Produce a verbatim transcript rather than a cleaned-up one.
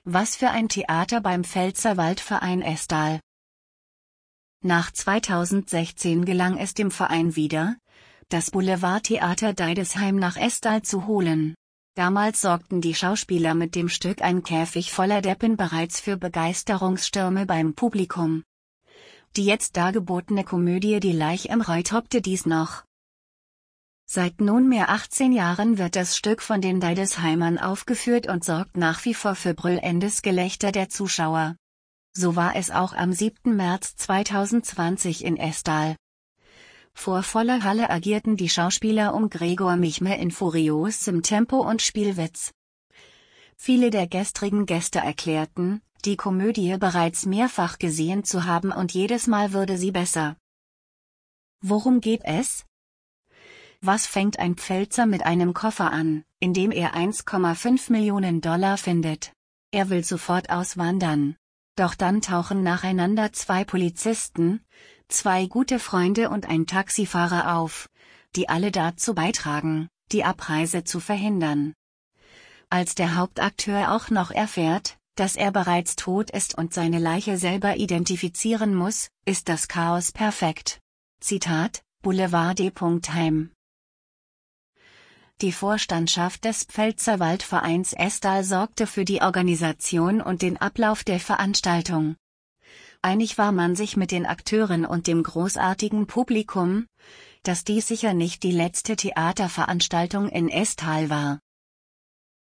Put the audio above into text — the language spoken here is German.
Was für ein Theater beim Pfälzerwald-Verein Estal. Nach zweitausendsechzehn gelang es dem Verein wieder, das Boulevardtheater Deidesheim nach Estal zu holen. Damals sorgten die Schauspieler mit dem Stück Ein Käfig voller Deppen bereits für Begeisterungsstürme beim Publikum. Die jetzt dargebotene Komödie Die Leich im Reu toppte dies noch. Seit nunmehr achtzehn Jahren wird das Stück von den Deidesheimern aufgeführt und sorgt nach wie vor für brüllendes Gelächter der Zuschauer. So war es auch am siebten März zweitausendzwanzig in Estal. Vor voller Halle agierten die Schauspieler um Gregor Michme in furiosem Tempo und Spielwitz. Viele der gestrigen Gäste erklärten, die Komödie bereits mehrfach gesehen zu haben und jedes Mal würde sie besser. Worum geht es? Was fängt ein Pfälzer mit einem Koffer an, in dem er eins Komma fünf Millionen Dollar findet? Er will sofort auswandern. Doch dann tauchen nacheinander zwei Polizisten, zwei gute Freunde und ein Taxifahrer auf, die alle dazu beitragen, die Abreise zu verhindern. Als der Hauptakteur auch noch erfährt, dass er bereits tot ist und seine Leiche selber identifizieren muss, ist das Chaos perfekt. Zitat, Boulevard.heim. Die Vorstandschaft des Pfälzerwald-Vereins Estal sorgte für die Organisation und den Ablauf der Veranstaltung. Einig war man sich mit den Akteuren und dem großartigen Publikum, dass dies sicher nicht die letzte Theaterveranstaltung in Estal war.